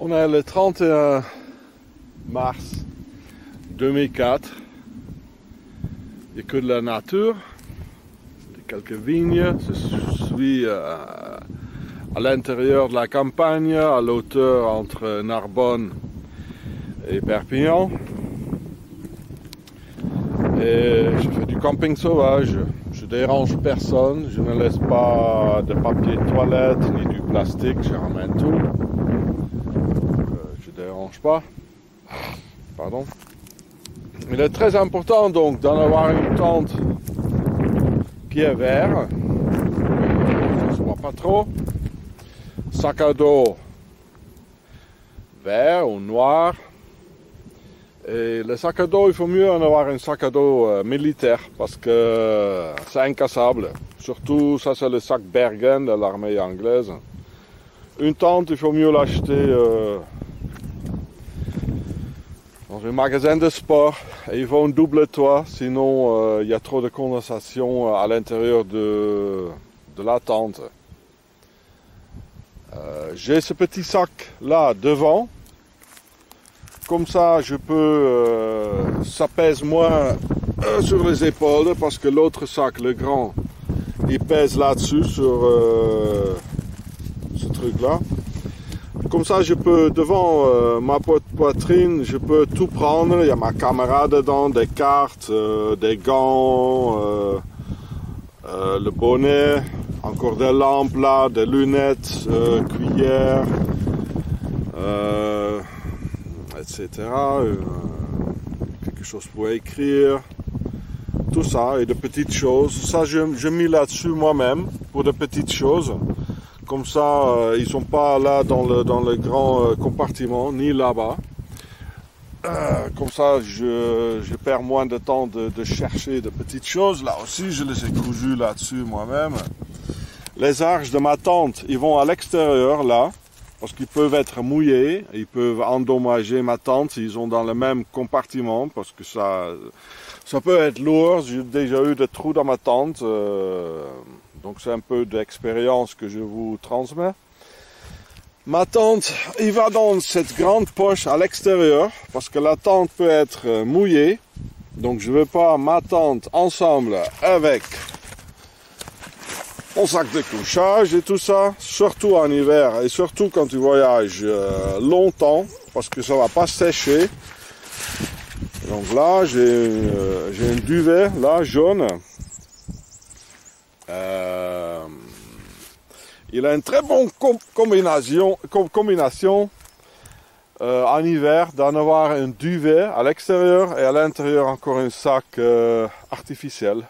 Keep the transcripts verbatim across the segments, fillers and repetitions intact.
On est le trente et un mars deux mille quatre. Il n'y a que de la nature, quelques vignes. Je suis euh, à l'intérieur de la campagne, à l'auteur entre Narbonne et Perpignan. Et je fais du camping sauvage. Je dérange personne, je ne laisse pas de papier de toilette ni du plastique, je ramène tout. Je ne dérange pas. Pardon. Il est très important donc d'en avoir une tente qui est vert, que ça ne soit pas trop. Sac à dos vert ou noir. Et le sac à dos, il faut mieux en avoir un sac à dos euh, militaire parce que c'est incassable. Surtout, ça c'est le sac Bergen de l'armée anglaise. Une tente, il faut mieux l'acheter euh, dans un magasin de sport. Et il faut un double toit, sinon euh, il y a trop de condensation à l'intérieur de, de la tente. Euh, J'ai ce petit sac là devant. Comme ça, je peux, euh, ça pèse moins euh, sur les épaules parce que l'autre sac, le grand, il pèse là-dessus sur euh, ce truc-là. Comme ça, je peux, devant euh, ma poitrine, je peux tout prendre. Il y a ma caméra dedans, des cartes, euh, des gants, euh, euh, le bonnet, encore des lampes là, des lunettes, euh, cuillères. Euh, et cetera. Euh, quelque chose pour écrire, tout ça, et de petites choses. Ça, je, je mis là-dessus moi-même, pour de petites choses. Comme ça, euh, ils sont pas là dans le, dans le grand euh, compartiment, ni là-bas. Euh, comme ça, je, je perds moins de temps de, de chercher de petites choses. Là aussi, je les ai cousues là-dessus moi-même. Les arches de ma tente, ils vont à l'extérieur, là. Parce qu'ils peuvent être mouillés, ils peuvent endommager ma tente s'ils sont dans le même compartiment, parce que ça, ça peut être lourd. J'ai déjà eu des trous dans ma tente, euh, donc c'est un peu d'expérience que je vous transmets. Ma tente, il va dans cette grande poche à l'extérieur, parce que la tente peut être mouillée, donc je ne veux pas ma tente ensemble avec mon sac de couchage et tout ça, surtout en hiver et surtout quand tu voyages euh, longtemps, parce que ça va pas sécher. Donc là, j'ai euh, j'ai un duvet, là, jaune. Euh, il a une très bonne com combinaison, com combination euh, en hiver d'en avoir un duvet à l'extérieur et à l'intérieur encore un sac euh, artificiel.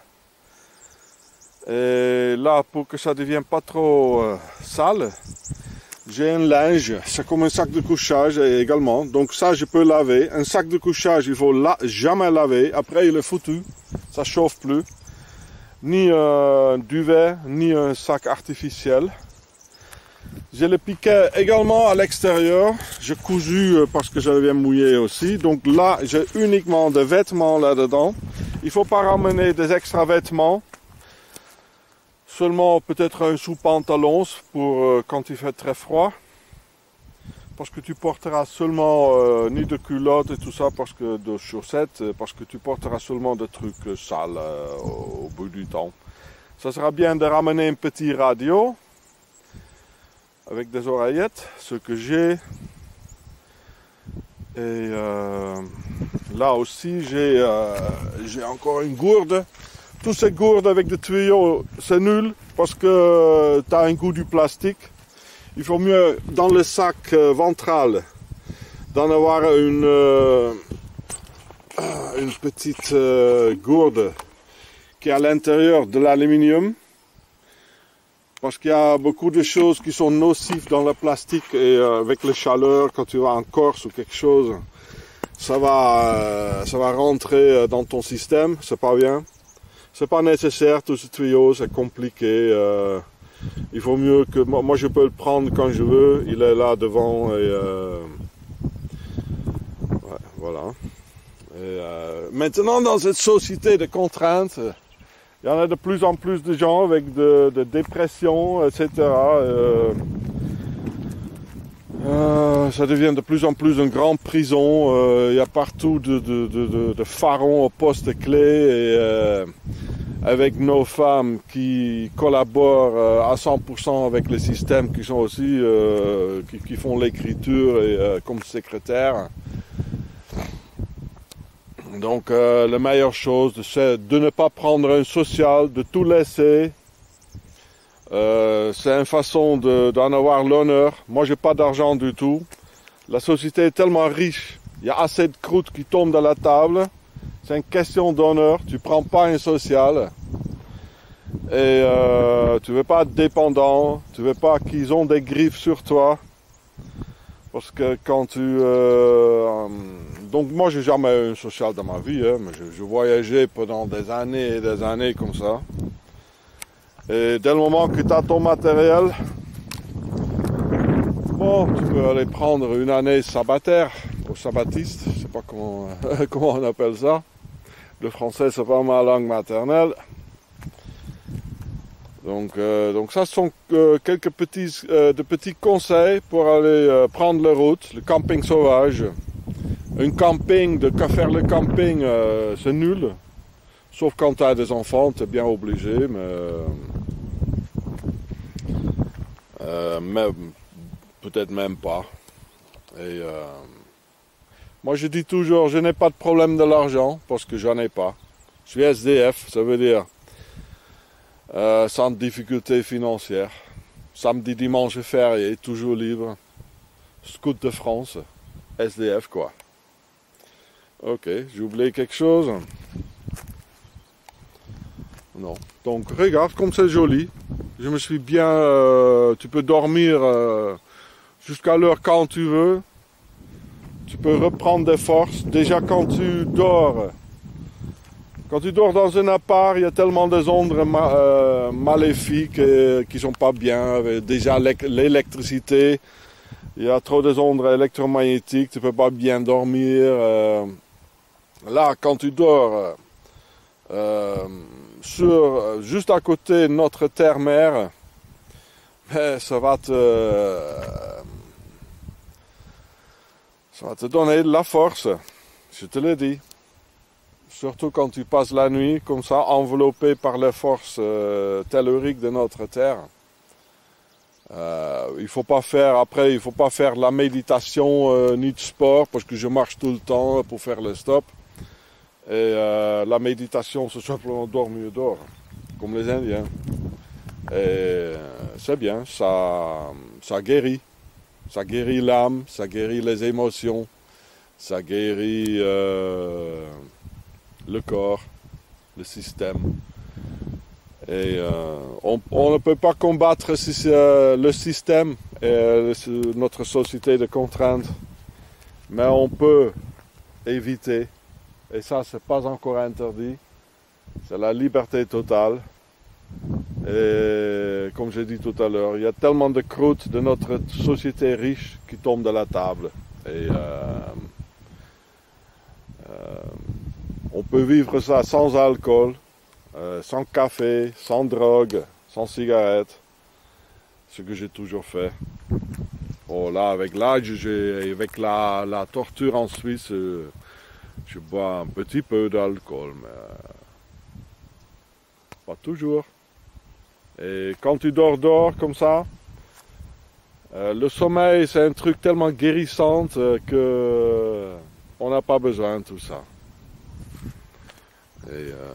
Et là, pour que ça ne devienne pas trop euh, sale, j'ai un linge, c'est comme un sac de couchage également. Donc ça, je peux laver. Un sac de couchage, il faut la jamais laver. Après, il est foutu, ça chauffe plus. Ni un duvet, ni un sac artificiel. J'ai le piquet également à l'extérieur. J'ai cousu parce que je viens mouiller aussi. Donc là, j'ai uniquement des vêtements là-dedans. Il ne faut pas ramener des extra vêtements. Seulement peut-être un sous-pantalon pour euh, quand il fait très froid. Parce que tu porteras seulement euh, ni de culottes et tout ça, parce que de chaussettes, parce que tu porteras seulement des trucs euh, sales euh, au, au bout du temps. Ça sera bien de ramener un petit radio avec des oreillettes, ce que j'ai. Et euh, là aussi j'ai euh, j'ai encore une gourde. Tous ces gourdes avec des tuyaux, c'est nul parce que tu as un goût du plastique. Il faut mieux, dans le sac euh, ventral, d'en avoir une, euh, une petite euh, gourde qui est à l'intérieur de l'aluminium. Parce qu'il y a beaucoup de choses qui sont nocives dans le plastique et euh, avec la chaleur, quand tu vas en Corse ou quelque chose, ça va, euh, ça va rentrer dans ton système, c'est pas bien. C'est pas nécessaire, tous ces tuyaux, c'est compliqué. Euh, il faut mieux que... Moi, moi, je peux le prendre quand je veux. Il est là devant et... Euh, ouais, voilà. Et, euh, maintenant, dans cette société de contraintes, il y en a de plus en plus de gens avec de, de dépression, et cetera. Euh, euh, ça devient de plus en plus une grande prison. Euh, il y a partout de, de, de, de, de pharaons au poste clé. Et euh, avec nos femmes qui collaborent euh, à cent pour cent avec le système, qui sont aussi, euh, qui, qui font l'écriture et euh, comme secrétaire. Donc euh, la meilleure chose, c'est de ne pas prendre un social, de tout laisser. Euh, c'est une façon d'en avoir l'honneur. Moi, j'ai pas d'argent du tout. La société est tellement riche. Il y a assez de croûtes qui tombent de la table. C'est une question d'honneur. Tu prends pas un social. Et euh, tu veux pas être dépendant. Tu veux pas qu'ils ont des griffes sur toi. Parce que quand tu... Euh, donc moi, j'ai jamais eu un social dans ma vie. Hein, mais je, je voyageais pendant des années et des années comme ça. Et dès le moment que tu as ton matériel, bon, tu peux aller prendre une année sabbataire, ou sabbatiste, je sais pas comment, comment on appelle ça. Le français, c'est pas ma langue maternelle. Donc, euh, donc ça, ce sont euh, quelques petits, euh, de petits conseils pour aller euh, prendre la route, le camping sauvage. Un camping, de faire le camping, euh, c'est nul. Sauf quand tu as des enfants, tu es bien obligé, mais... Euh, euh, mais peut-être même pas. Et euh, moi je dis toujours, je n'ai pas de problème de l'argent, parce que j'en ai pas. Je suis S D F, ça veut dire euh, sans difficulté financière. Samedi, dimanche férié, toujours libre. Scout de France, S D F quoi. Ok, j'ai oublié quelque chose? Non. Donc regarde comme c'est joli. Je me suis bien... Euh, tu peux dormir euh, jusqu'à l'heure quand tu veux. Tu peux reprendre des forces. Déjà quand tu dors... Quand tu dors dans un appart, il y a tellement de ondes ma, euh, maléfiques et, qui sont pas bien. Déjà l'électricité. Il y a trop de ondes électromagnétiques. Tu peux pas bien dormir. Euh, là, quand tu dors... Euh, sur, juste à côté de notre terre-mère, ça va te, ça va te donner de la force, je te le dis. Surtout quand tu passes la nuit comme ça, enveloppé par les forces euh, telluriques de notre terre. Euh, il faut pas faire, après, il faut pas faire de la méditation euh, ni de sport, parce que je marche tout le temps pour faire le stop. Et euh, la méditation, c'est simplement dormir dehors, comme les Indiens. Et euh, c'est bien, ça, ça guérit. Ça guérit l'âme, ça guérit les émotions, ça guérit euh, le corps, le système. Et euh, on, on ne peut pas combattre si, euh, le système et notre société de contraintes, mais on peut éviter. Et ça, c'est pas encore interdit. C'est la liberté totale. Et comme j'ai dit tout à l'heure, il y a tellement de croûtes de notre société riche qui tombent de la table. Et euh, euh, on peut vivre ça sans alcool, euh, sans café, sans drogue, sans cigarette. Ce que j'ai toujours fait. Oh là, avec l'âge, avec la, la torture en Suisse, euh, je bois un petit peu d'alcool, mais pas toujours. Et quand tu dors dehors comme ça, euh, le sommeil c'est un truc tellement guérissant euh, que on n'a pas besoin de tout ça. Et euh,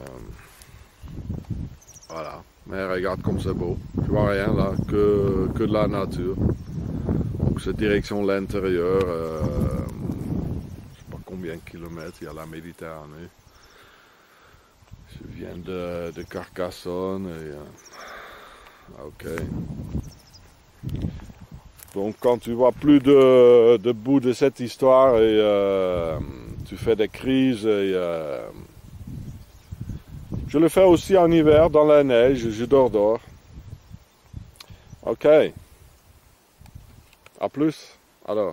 voilà. Mais regarde comme c'est beau. Tu vois rien là, que, que de la nature. Donc c'est direction l'intérieur. Euh, Combien de kilomètres il y a la Méditerranée. Je viens de, de Carcassonne et euh, ok. Donc quand tu vois plus de, de bout de cette histoire et euh, tu fais des crises et euh, je le fais aussi en hiver dans la neige, je dors dehors. Ok. À plus. Alors.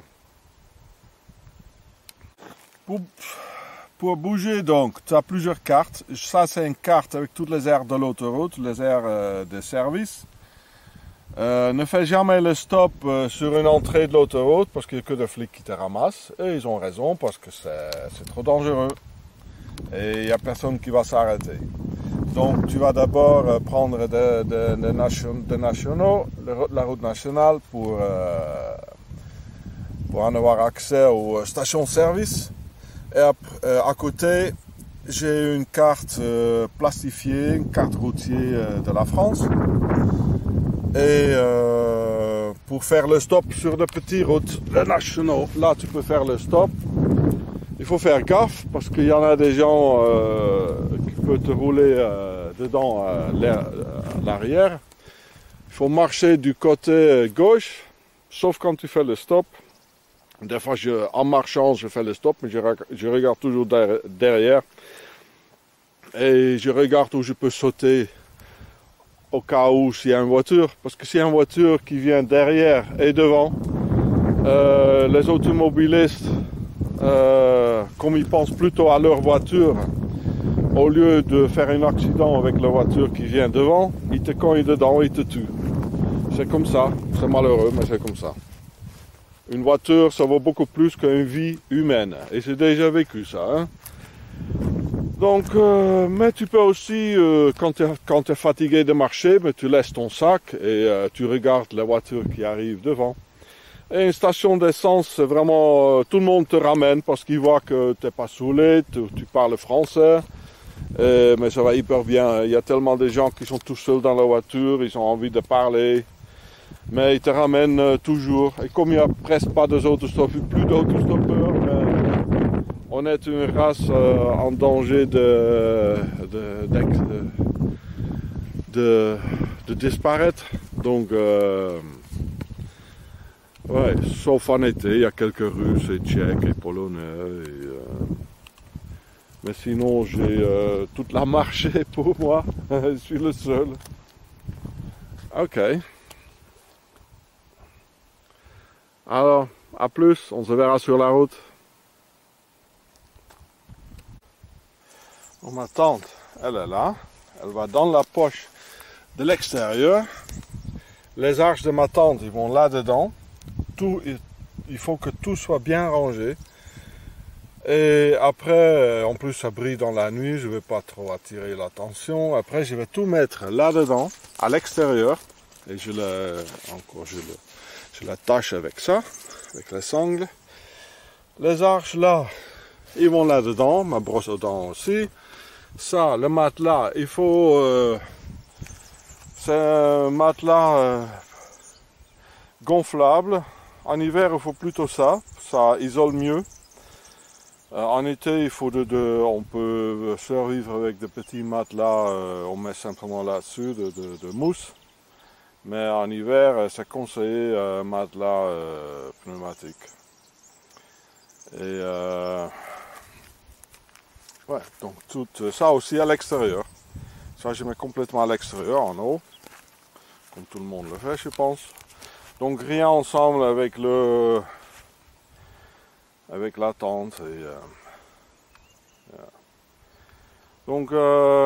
Pour, pour bouger donc, tu as plusieurs cartes. Ça c'est une carte avec toutes les aires de l'autoroute, les aires euh, de service. Euh, ne fais jamais le stop euh, sur une entrée de l'autoroute parce qu'il n'y a que des flics qui te ramassent. Et ils ont raison parce que c'est trop dangereux. Et il n'y a personne qui va s'arrêter. Donc tu vas d'abord euh, prendre des de, de nation, de nationaux, la route nationale pour, euh, pour en avoir accès aux stations de service. Et à, euh, à côté, j'ai une carte euh, plastifiée, une carte routière euh, de la France. Et euh, pour faire le stop sur de petites routes, les nationaux, là tu peux faire le stop. Il faut faire gaffe parce qu'il y en a des gens euh, qui peuvent te rouler euh, dedans à l'arrière. Il faut marcher du côté gauche, sauf quand tu fais le stop. Des fois, je, en marchant, je fais le stop, mais je, je regarde toujours derrière. Et je regarde où je peux sauter au cas où s'il y a une voiture. Parce que s'il y a une voiture qui vient derrière et devant, euh, les automobilistes, euh, comme ils pensent plutôt à leur voiture, au lieu de faire un accident avec la voiture qui vient devant, ils te cognent dedans et ils te tuent. C'est comme ça, c'est malheureux, mais c'est comme ça. Une voiture, ça vaut beaucoup plus qu'une vie humaine. Et j'ai déjà vécu ça. Hein. Donc, euh, mais tu peux aussi, euh, quand tu es fatigué de marcher, mais tu laisses ton sac et euh, tu regardes la voiture qui arrive devant. Et une station d'essence, c'est vraiment, euh, tout le monde te ramène parce qu'il voit que tu n'es pas saoulé, tu, tu parles français. Et, mais ça va hyper bien. Il y a tellement de gens qui sont tout seuls dans la voiture, ils ont envie de parler. Mais ils te ramènent euh, toujours. Et comme il n'y a presque pas d'autostoppeurs, plus d'autostoppeurs, on est une race euh, en danger de de, de, de, de disparaître. Donc, euh, ouais, sauf en été, il y a quelques Russes et Tchèques et Polonais. Et, euh, mais sinon, j'ai euh, toute la marché pour moi. Je suis le seul. Ok. Alors, à plus, on se verra sur la route. Bon, ma tante, elle est là. Elle va dans la poche de l'extérieur. Les arches de ma tante, ils vont là-dedans. Tout, il faut que tout soit bien rangé. Et après, en plus ça brille dans la nuit, je ne vais pas trop attirer l'attention. Après, je vais tout mettre là-dedans, à l'extérieur. Et je le, encore, je le, je l'attache avec ça, avec les sangles. Les arches là, ils vont là-dedans, ma brosse à dents aussi. Ça, le matelas, il faut... Euh, c'est un matelas euh, gonflable. En hiver, il faut plutôt ça, ça isole mieux. Euh, en été, il faut de, de, on peut survivre avec des petits matelas, euh, on met simplement là-dessus de, de, de mousse. Mais en hiver, c'est conseillé un euh, matelas euh, pneumatique. Et euh, ouais, donc tout ça aussi à l'extérieur. Ça, je mets complètement à l'extérieur, en haut, comme tout le monde le fait, je pense. Donc rien ensemble avec le, avec la tente. Et, euh, yeah. Donc euh,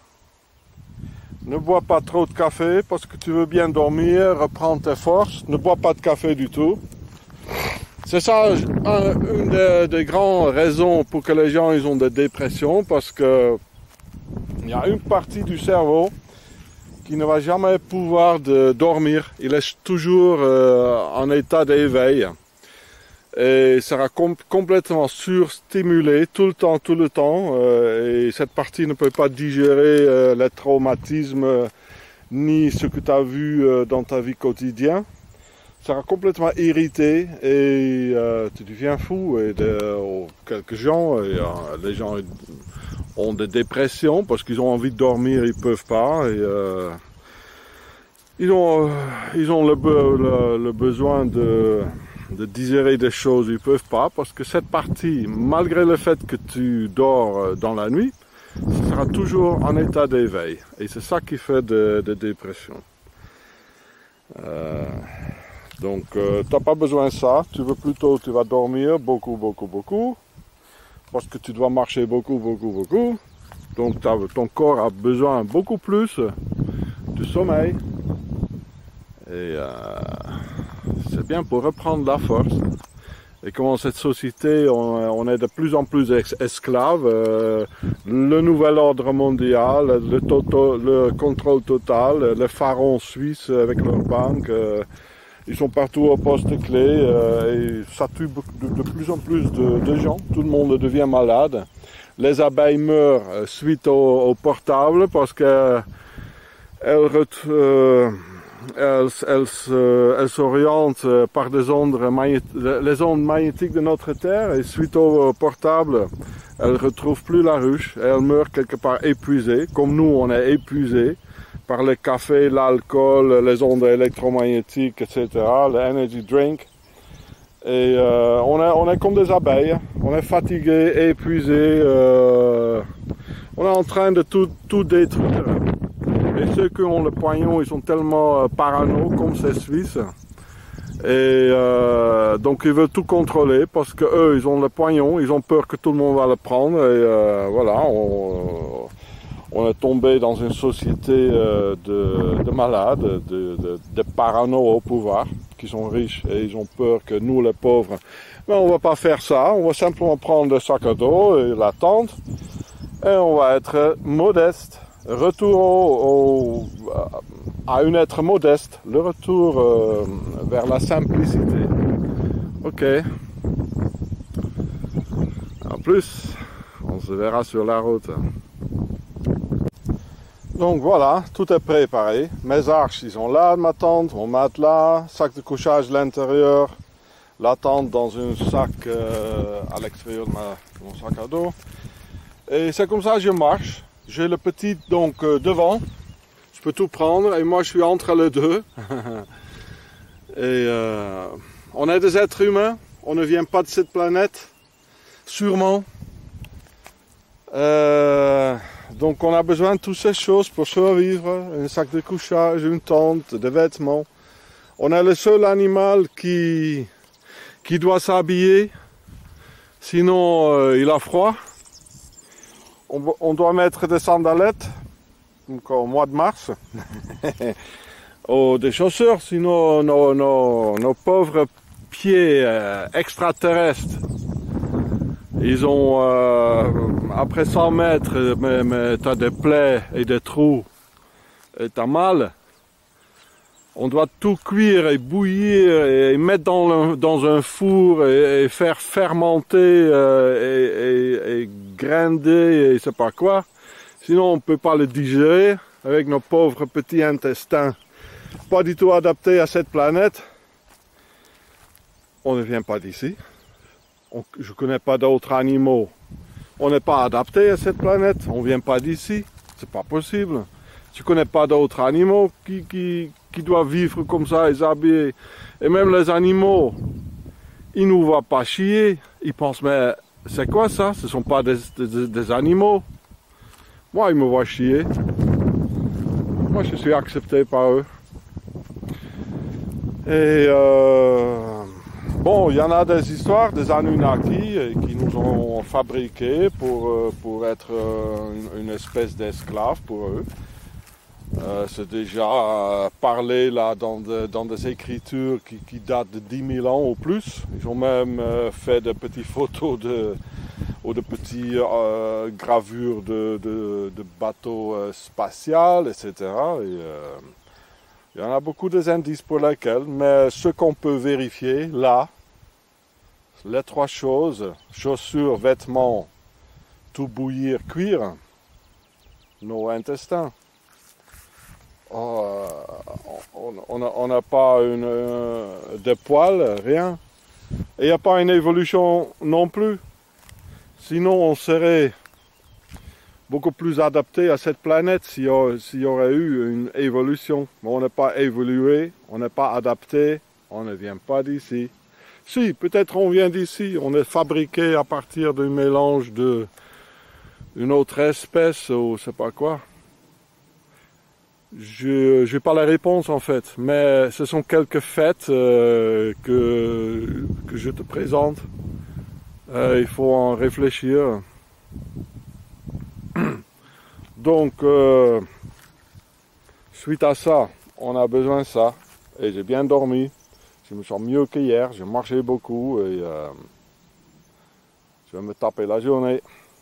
ne bois pas trop de café parce que tu veux bien dormir, reprendre tes forces. Ne bois pas de café du tout. C'est ça un, une des, des grandes raisons pour que les gens ils ont des dépressions, parce que il y a une partie du cerveau qui ne va jamais pouvoir de dormir. Il est toujours euh, en état d'éveil et sera com complètement surstimulé tout le temps, tout le temps. Euh, et cette partie ne peut pas digérer euh, les traumatismes euh, ni ce que tu as vu euh, dans ta vie quotidienne. Sera complètement irrité et euh, tu deviens fou. Et de, oh, quelques gens, et, euh, les gens ont des dépressions parce qu'ils ont envie de dormir, ils peuvent pas. Et, euh, ils ont, euh, ils ont le, le, le besoin de, de digérer des choses, ils peuvent pas, parce que cette partie, malgré le fait que tu dors dans la nuit, ça sera toujours en état d'éveil. Et c'est ça qui fait des de dépressions. Euh, Donc, euh, tu n'as pas besoin de ça. Tu veux plutôt, tu vas dormir beaucoup, beaucoup, beaucoup. Parce que tu dois marcher beaucoup, beaucoup, beaucoup. Donc, ton corps a besoin beaucoup plus de sommeil. Et euh, c'est bien pour reprendre la force. Et comment cette société, on, on est de plus en plus es esclaves. Euh, le nouvel ordre mondial, le, toto, le contrôle total, les pharaons suisses avec leurs banques, euh, ils sont partout au poste clé euh, et ça tue de, de plus en plus de, de gens. Tout le monde devient malade. Les abeilles meurent suite au, au portable parce que elles, euh, elles, elles, elles s'orientent par des ondes les ondes magnétiques de notre Terre et suite au portable, elles ne retrouvent plus la ruche et elles meurent quelque part épuisées, comme nous on est épuisés par le café, l'alcool, les ondes électromagnétiques, et cetera, le energy drink. Et euh, on, est, on est comme des abeilles, on est fatigué, épuisé, euh, on est en train de tout, tout détruire. Et ceux qui ont le poignon, ils sont tellement parano, comme ces Suisses. Et euh, donc ils veulent tout contrôler parce que eux, ils ont le poignon, ils ont peur que tout le monde va le prendre. Et euh, voilà, on, on est tombé dans une société euh, de, de malades, de, de, de parano au pouvoir, qui sont riches et ils ont peur que nous, les pauvres, mais on va pas faire ça. On va simplement prendre le sac à dos et la tente et on va être modeste. Retour au, au, à un être modeste, le retour euh, vers la simplicité. Ok. En plus, on se verra sur la route. Donc voilà, tout est préparé. Mes arches, ils sont là, ma tente, mon matelas, sac de couchage à l'intérieur, la tente dans un sac euh, à l'extérieur de, ma, de mon sac à dos. Et c'est comme ça que je marche. J'ai le petit donc euh, devant, je peux tout prendre et moi je suis entre les deux. Et euh, on est des êtres humains, on ne vient pas de cette planète, sûrement. Euh, donc on a besoin de toutes ces choses pour survivre, un sac de couchage, une tente, des vêtements. On est le seul animal qui, qui doit s'habiller, sinon euh, il a froid. On doit mettre des sandalettes, donc au mois de mars, ou des chaussures, sinon nos, nos, nos pauvres pieds euh, extraterrestres, ils ont, euh, après cent mètres, mais, mais tu as des plaies et des trous, et tu as mal. On doit tout cuire et bouillir et mettre dans, le, dans un four et, et faire fermenter euh, et, et, et grinder et je sais pas quoi. Sinon on ne peut pas le digérer avec nos pauvres petits intestins. Pas du tout adaptés à cette planète. On ne vient pas d'ici. Je ne connais pas d'autres animaux. On n'est pas adapté à cette planète. On ne vient pas d'ici. C'est pas possible. Je ne connais pas d'autres animaux qui, qui, qui doivent vivre comme ça et s'habiller. Et même les animaux, ils ne nous voient pas chier. Ils pensent, mais c'est quoi ça? Ce ne sont pas des, des, des animaux. Moi, ils me voient chier. Moi, je suis accepté par eux. Et euh, bon, il y en a des histoires des Anunnaki qui nous ont fabriqués pour, pour être une, une espèce d'esclave pour eux. Euh, c'est déjà euh, parlé là dans, de, dans des écritures qui, qui datent de dix mille ans ou plus. Ils ont même euh, fait de petites photos de, ou de petites euh, gravures de, de, de bateaux euh, spatials, et cetera. Et, euh, il y en a beaucoup des indices pour lesquels, mais ce qu'on peut vérifier là, les trois choses, chaussures, vêtements, tout bouillir, cuire, nos intestins. Oh, on n'a pas une, euh, de poils, rien. Et il n'y a pas une évolution non plus. Sinon, on serait beaucoup plus adapté à cette planète s'il y, y aurait eu une évolution. Mais on n'est pas évolué, on n'est pas adapté, on ne vient pas d'ici. Si, peut-être on vient d'ici, on est fabriqué à partir d'un mélange de une autre espèce ou je sais pas quoi. Je n'ai pas la réponse en fait, mais ce sont quelques faits euh, que, que je te présente. Euh, il faut en réfléchir. Donc, euh, suite à ça, on a besoin de ça. et j'ai bien dormi. Je me sens mieux qu'hier, j'ai marché beaucoup et euh, je vais me taper la journée.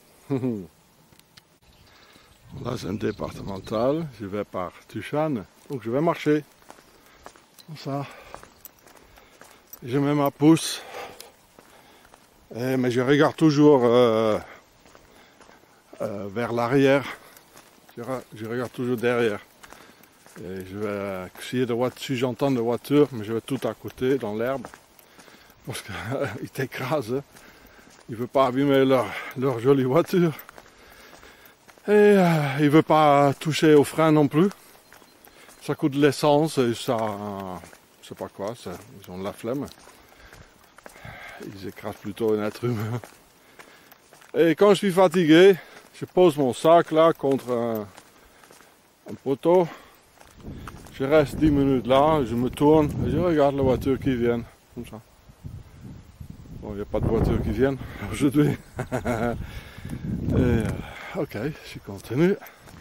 Là c'est un départemental, je vais par Tuchan, donc je vais marcher. Comme ça. Je mets ma pousse. Et, mais je regarde toujours euh, euh, vers l'arrière. Je, je regarde toujours derrière. Et je vais essayer de voir si j'entends des voitures, mais je vais tout à côté dans l'herbe. Parce qu'ils t'écrasent. Ils ne veulent pas abîmer leur, leur jolie voiture. Et euh, ils ne veulent pas toucher aux freins non plus. Ça coûte de l'essence et ça, euh, je sais pas quoi, ça, ils ont de la flemme. Ils écrasent plutôt un être humain. Et quand je suis fatigué, je pose mon sac là contre un, un poteau. Je reste dix minutes là, je me tourne et je regarde les voitures qui viennent. Comme ça. Bon, il n'y a pas de voitures qui viennent aujourd'hui. Et, euh, ok, je continue.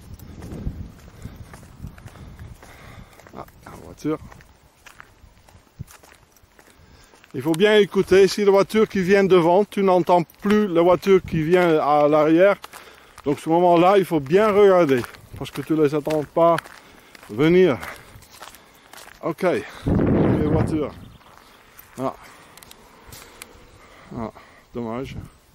Ah, la voiture. Il faut bien écouter, si la voiture qui vient devant, tu n'entends plus la voiture qui vient à l'arrière. Donc à ce moment-là, il faut bien regarder, parce que tu ne les attends pas venir. Ok, les voitures. Ah. Ah, dommage.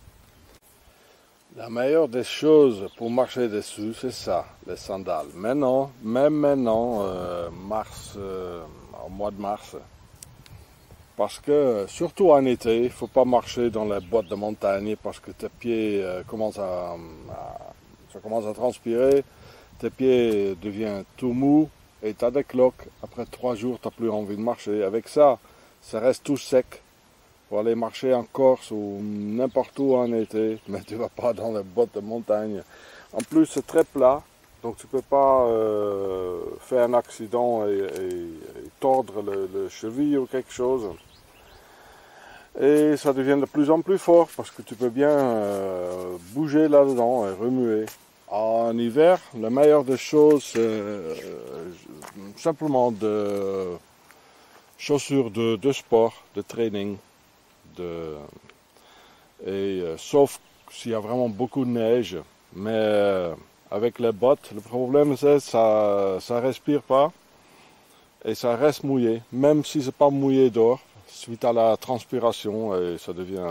La meilleure des choses pour marcher dessus, c'est ça, les sandales. Maintenant, même maintenant, euh, mars, euh, au mois de mars, parce que, surtout en été, il ne faut pas marcher dans les bottes de montagne parce que tes pieds euh, commencent à, à, ça commence à transpirer, tes pieds deviennent tout mous et tu as des cloques. Après trois jours, tu n'as plus envie de marcher. Avec ça, ça reste tout sec pour aller marcher en Corse ou n'importe où en été, mais tu ne vas pas dans les bottes de montagne. En plus, c'est très plat, donc tu ne peux pas euh, faire un accident et, et, et tordre le, le cheville ou quelque chose. Et ça devient de plus en plus fort parce que tu peux bien euh, bouger là-dedans et remuer. En hiver, la meilleure des choses, c'est euh, simplement de chaussures de, de sport, de training. De, et euh, sauf s'il y a vraiment beaucoup de neige, mais euh, avec les bottes, le problème c'est que ça ça respire pas et ça reste mouillé, même si c'est pas mouillé dehors, suite à la transpiration et ça devient,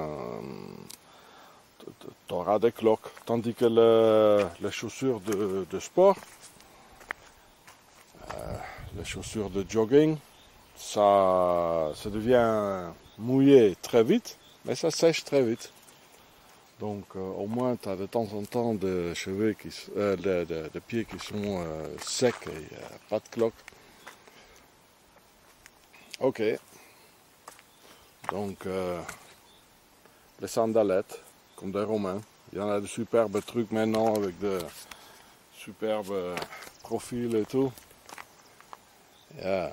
tu auras des cloques, tandis que le, les chaussures de, de sport, euh, les chaussures de jogging, ça, ça devient mouillé très vite, mais ça sèche très vite. Donc euh, au moins tu as de temps en temps des cheveux qui, euh, des, des, des pieds qui sont euh, secs et euh, pas de cloques. Ok. Donc euh, les sandalettes, comme des Romains. Il y en a de superbes trucs maintenant avec de superbes profils et tout. Yeah.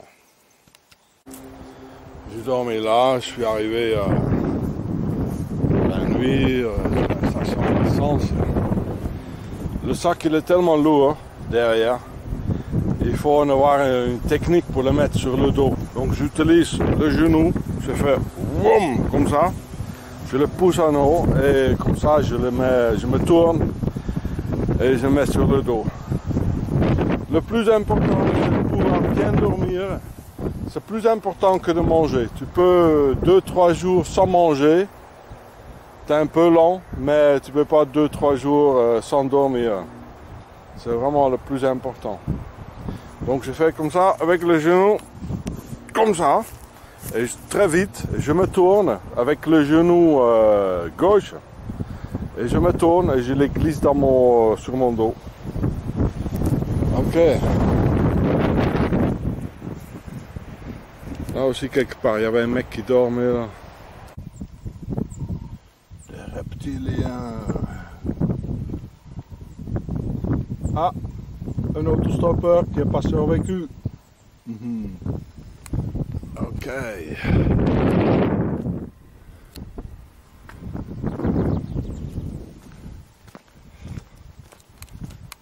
J'ai dormi là, je suis arrivé euh, la nuit euh, à la station d'essence. Le sac il est tellement lourd derrière, il faut en avoir une technique pour le mettre sur le dos. Donc j'utilise le genou, je fais woum, comme ça, je le pousse en haut et comme ça je, le mets, je me tourne et je le mets sur le dos. Le plus important c'est de pouvoir bien dormir. C'est plus important que de manger. Tu peux deux trois jours sans manger. C'est un peu long, mais tu peux pas deux trois jours euh, sans dormir. C'est vraiment le plus important. Donc je fais comme ça avec le genou, comme ça, et très vite, je me tourne avec le genou euh, gauche, et je me tourne et je les glisse dans mon, sur mon dos. Ok. Là aussi quelque part, il y avait un mec qui dormait là. Des reptiliens. Ah, un autostoppeur qui n'a pas survécu. Mm-hmm. Ok.